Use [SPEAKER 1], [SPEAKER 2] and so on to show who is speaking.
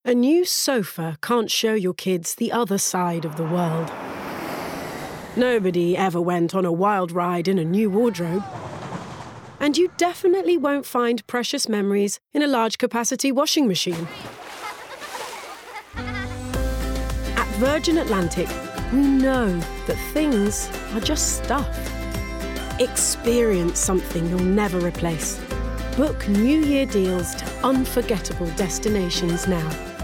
[SPEAKER 1] A new sofa can't show your kids the other side of the world. Nobody ever went on a wild ride in a new wardrobe. And you definitely won't find precious memories in a large-capacity washing machine. At Virgin Atlantic, we know that things are just stuff. Experience something you'll never replace. Book New Year deals to unforgettable destinations now.